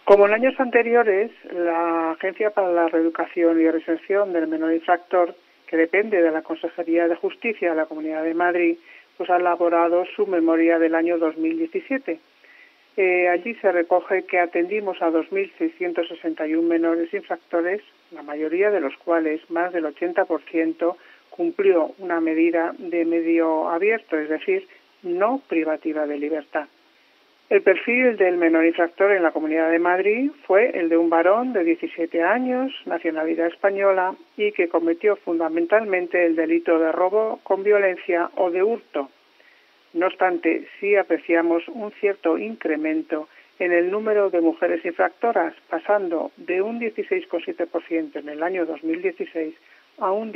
Como en años anteriores, la Agencia para la Reeducación y Reinserción del Menor Infractor, que depende de la Consejería de Justicia de la Comunidad de Madrid, pues ha elaborado su memoria del año 2017. Allí se recoge que atendimos a 2.661 menores infractores, la mayoría de los cuales, más del 80%, cumplió una medida de medio abierto, es decir, no privativa de libertad. El perfil del menor infractor en la Comunidad de Madrid fue el de un varón de 17 años, nacionalidad española, y que cometió fundamentalmente el delito de robo con violencia o de hurto. No obstante, sí apreciamos un cierto incremento en el número de mujeres infractoras, pasando de un 16,7% en el año 2016 a un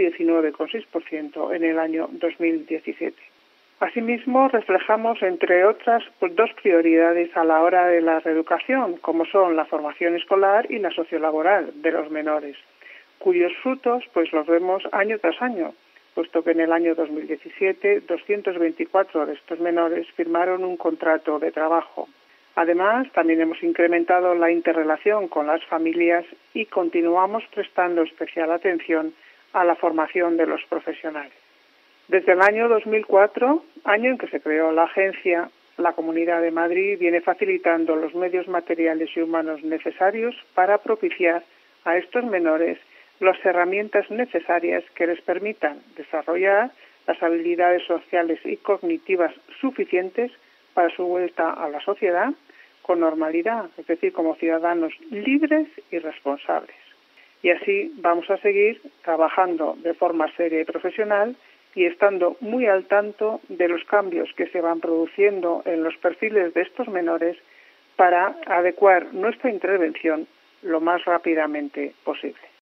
19,6% en el año 2017. Asimismo, reflejamos, entre otras, dos prioridades a la hora de la reeducación, como son la formación escolar y la sociolaboral de los menores, cuyos frutos los vemos año tras año, puesto que en el año 2017 224 de estos menores firmaron un contrato de trabajo. Además, también hemos incrementado la interrelación con las familias y continuamos prestando especial atención a la formación de los profesionales. Desde el año 2004, año en que se creó la agencia, la Comunidad de Madrid viene facilitando los medios materiales y humanos necesarios para propiciar a estos menores las herramientas necesarias que les permitan desarrollar las habilidades sociales y cognitivas suficientes para su vuelta a la sociedad con normalidad, es decir, como ciudadanos libres y responsables. Y así vamos a seguir trabajando de forma seria y profesional y estando muy al tanto de los cambios que se van produciendo en los perfiles de estos menores para adecuar nuestra intervención lo más rápidamente posible.